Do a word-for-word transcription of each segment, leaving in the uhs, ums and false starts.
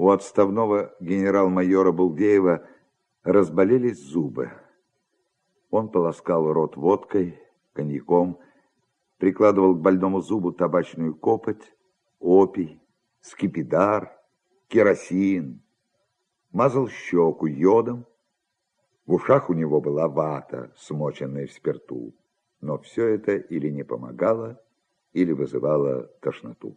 У отставного генерал-майора Булдеева разболелись зубы. Он полоскал рот водкой, коньяком, прикладывал к больному зубу табачную копоть, опий, скипидар, керосин, мазал щеку йодом. В ушах у него была вата, смоченная в спирту, но все это или не помогало, или вызывало тошноту.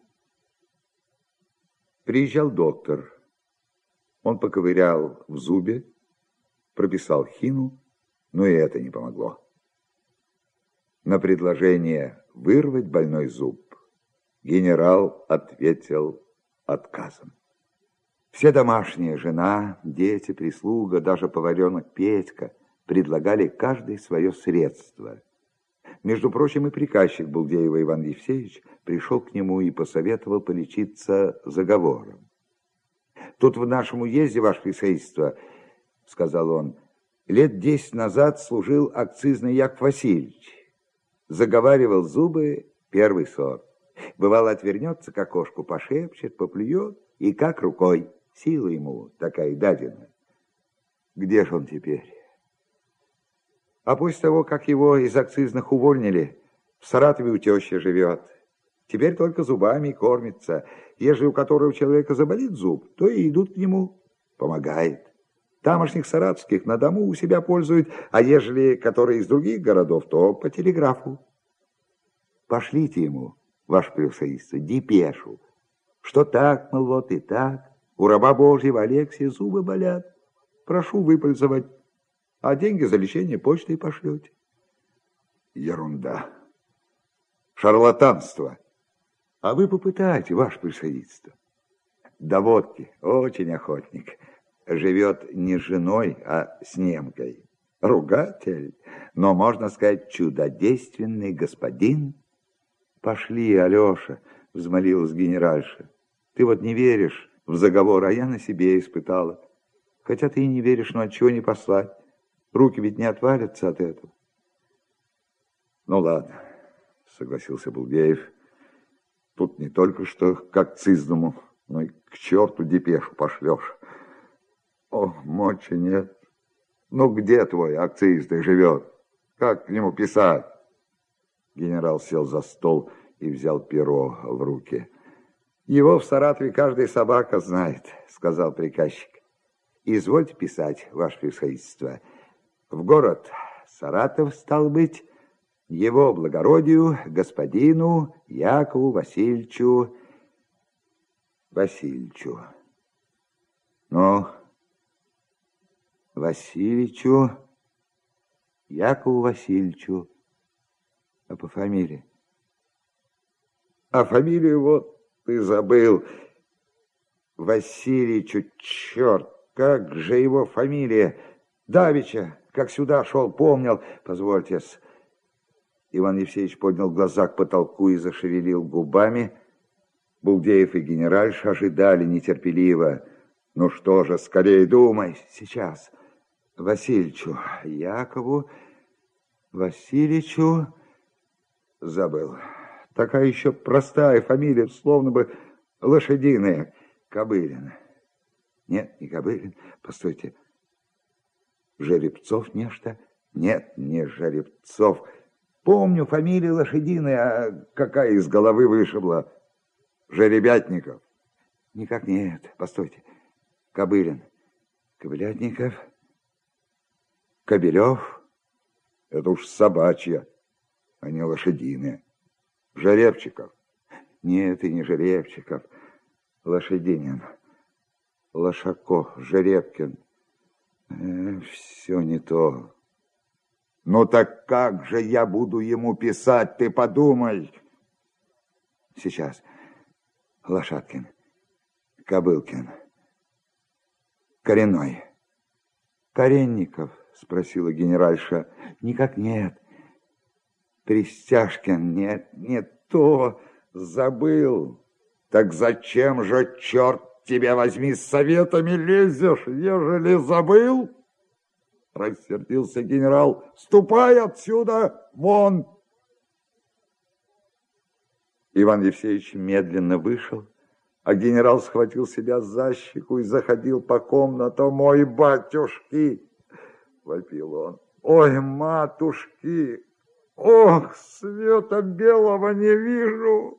Приезжал доктор. Он поковырял в зубе, прописал хину, но и это не помогло. На предложение вырвать больной зуб генерал ответил отказом. Все домашние, жена, дети, прислуга, даже поваренок Петька предлагали каждый свое средство. Между прочим, и приказчик Булдеева Иван Евсеевич пришел к нему и посоветовал полечиться заговором. «Тут в нашем уезде, ваше превосходительство, — сказал он, — лет десять назад служил акцизный Яков Васильевич. Заговаривал зубы первый сорт. Бывало, отвернется к окошку, пошепчет, поплюет, и как рукой. Сила ему такая дадена. Где же он теперь? А после того, как его из акцизных увольнили, в Саратове у тещи живет. Теперь только зубами кормится. Ежели у которого человека заболит зуб, то и идут к нему. Помогает. Тамошних саратовских на дому у себя пользуют, а ежели которые из других городов, то по телеграфу. Пошлите ему, ваше превосходительство, депешу, что так, мол, вот и так. У раба Божьего Алексия зубы болят. Прошу выпользовать. А деньги за лечение почтой пошлете. Ерунда. Шарлатанство. А вы попытайте, ваше превосходительство. До водки очень охотник. Живет не с женой, а с немкой. Ругатель, но, можно сказать, чудодейственный господин. Пошли, Алеша, взмолилась генеральша. Ты вот не веришь в заговор, а я на себе испытала. Хотя ты и не веришь, но отчего не послать? Руки ведь не отвалятся от этого. Ну ладно, согласился Булдеев. Тут не только что к акцизному, но и к черту депешу пошлешь. О, мочи нет. Ну где твой акцизный живет? Как к нему писать? Генерал сел за стол и взял перо в руки. Его в Саратове каждая собака знает, сказал приказчик. Извольте писать, ваше превосходительство. В город Саратов, стал быть, его благородию, господину Якову Васильевичу Васильевичу. Ну, Васильевичу Якову Васильевичу. А по фамилии? А фамилию вот ты забыл. Васильевичу, черт, как же его фамилия? Давича, как сюда шел, помнил. Позвольте-с. Иван Евсеевич поднял глаза к потолку и зашевелил губами. Булдеев и генеральша ожидали нетерпеливо. Ну что же, скорее думай. Сейчас. Васильевичу Якову Васильевичу забыл. Такая еще простая фамилия, словно бы лошадиная. Кобылин. Нет, не Кобылин. Постойте. Жеребцов нечто? Нет, не Жеребцов. Помню, фамилия лошадиная, а какая из головы вышибла? Жеребятников. Никак нет. Постойте. Кобылин. Кобылятников. Кобелев. Это уж собачья, а не лошадиная. Жеребчиков. Нет, и не Жеребчиков. Лошадинин. Лошаков. Жеребкин. Э, все не то. Ну так как же я буду ему писать, ты подумай. Сейчас. Лошадкин. Кобылкин. Коренной. Коренников, спросила генеральша. Никак нет. Пристяжкин. Нет, не то. Забыл. Так зачем же, черт тебя возьми, с советами лезешь, ежели забыл? Рассердился генерал. Ступай отсюда, вон! Иван Евсеевич медленно вышел, А генерал схватил себя за щеку и заходил по комнатам. «Ой, батюшки!» — вопил он. «Ой, матушки! Ох, света белого не вижу!»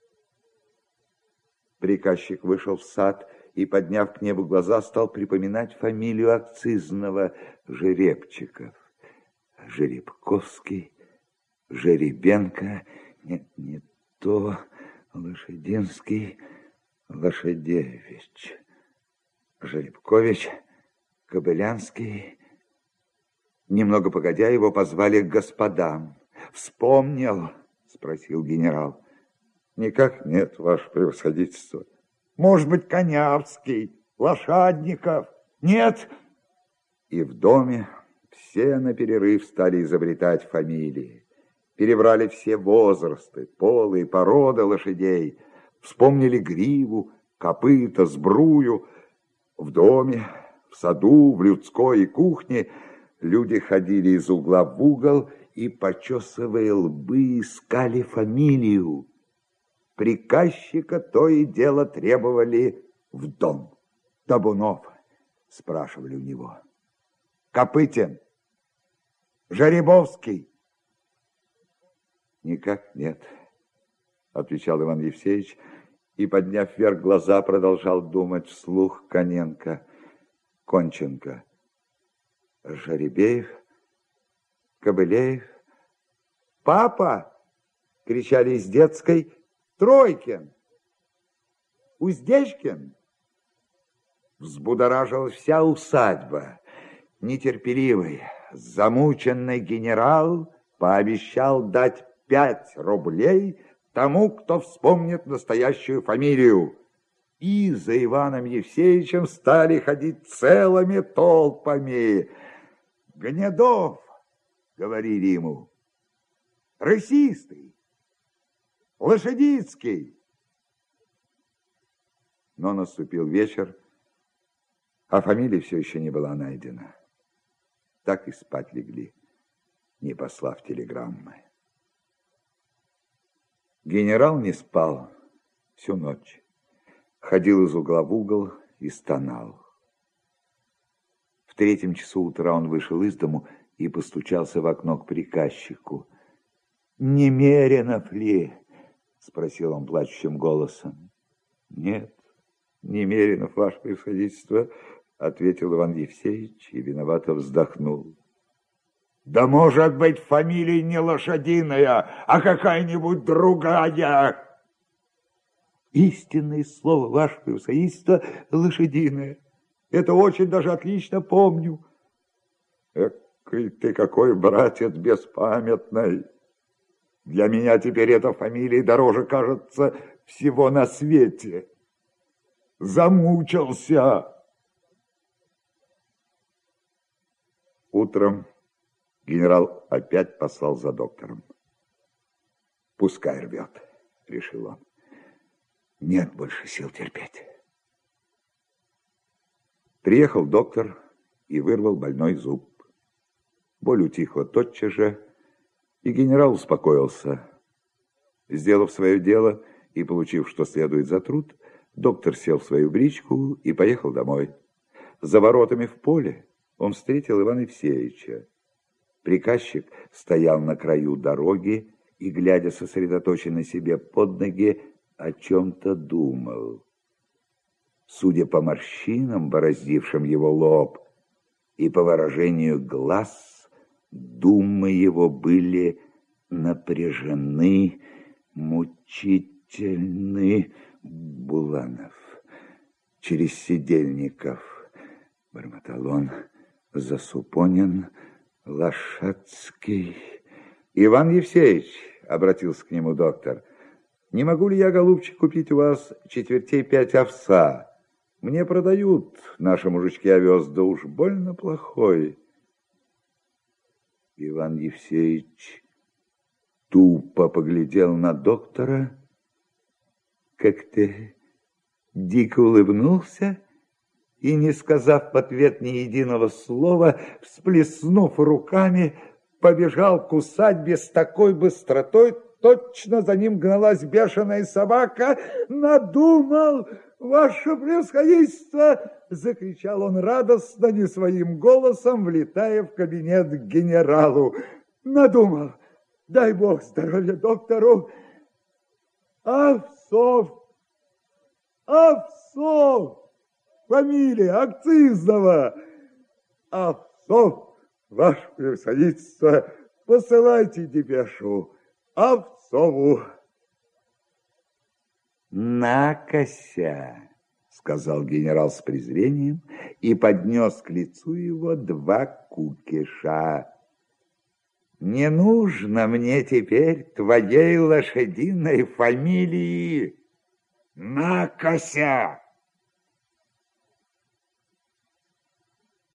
Приказчик вышел в сад и, подняв к небу глаза, стал припоминать фамилию акцизного: Жеребчиков, Жеребковский, Жеребенко, нет, не то, Лошадинский, Лошадевич, Жеребкович, Кобылянский. Немного погодя, его позвали к господам. «Вспомнил?» — спросил генерал. «Никак нет, ваше превосходительство». «Может быть, Конявский, Лошадников? Нет?» И в доме все наперерыв стали изобретать фамилии. Перебрали все возрасты, полы и породы лошадей. Вспомнили гриву, копыта, сбрую. В доме, в саду, в людской и кухне люди ходили из угла в угол и, почесывая лбы, искали фамилию. Приказчика то и дело требовали в дом. «Табунов?» — спрашивали у него. «Копытин? Жеребовский?» «Никак нет», — отвечал Иван Евсеевич, и, подняв вверх глаза, продолжал думать вслух. Коненко, Конченко, Жеребеев, Кобылеев. «Папа!» — кричали из детской. «Тройкин! Уздечкин!» Взбудоражилась вся усадьба. Нетерпеливый, замученный генерал пообещал дать пять рублей тому, кто вспомнит настоящую фамилию. И за Иваном Евсеевичем стали ходить целыми толпами. «Гнедов!» — говорили ему. «Рысистый! Лошадицкий!» Но наступил вечер, а фамилия все еще не была найдена. Так и спать легли, не послав телеграммы. Генерал не спал всю ночь. Ходил из угла в угол и стонал. В третьем часу утра он вышел из дому и постучался в окно к приказчику. «Немеренов ли?» — спросил он плачущим голосом. «Нет, Немеренов, ваше превосходительство», — ответил Иван Евсеевич и виновато вздохнул. «Да может быть, фамилия не Лошадиная, а какая-нибудь другая!» «Истинное слово, ваше превосходительство, Лошадиная. Это очень даже отлично помню». «Экой ты какой, братец, беспамятный! Для меня теперь эта фамилия дороже, кажется, всего на свете. Замучился!» Утром генерал опять послал за доктором. «Пускай рвет», — решил он. «Нет больше сил терпеть». Приехал доктор и вырвал больной зуб. Боль утихла тотчас же, и генерал успокоился. Сделав свое дело и получив, что следует за труд, доктор сел в свою бричку и поехал домой. За воротами в поле он встретил Ивана Евсеевича. Приказчик стоял на краю дороги и, глядя сосредоточенно себе под ноги, о чем-то думал. Судя по морщинам, бороздившим его лоб, и по выражению глаз, думы его были напряжены, мучительны. «Буланов, через Сидельников», — бормотал он, — «Засупонин, Лошадский». «Иван Евсеевич», — обратился к нему доктор, — «не могу ли я, голубчик, купить у вас четвертей пять овса? Мне продают наши мужички овес, да уж больно плохой». Иван Евсеевич тупо поглядел на доктора, как-то дико улыбнулся и, не сказав в ответ ни единого слова, всплеснув руками, побежал к усадьбе с такой быстротой, точно за ним гналась бешеная собака. «Надумал, ваше превосходительство!» — закричал он радостно, не своим голосом, влетая в кабинет к генералу. «Надумал! Дай бог здоровья доктору! Овцов! Овцов! Фамилия акцизного! Овцов, ваше превосходительство, посылайте депешу Овцову». «Накося», — сказал генерал с презрением и поднес к лицу его два кукиша. «Не нужно мне теперь твоей лошадиной фамилии. Накося!»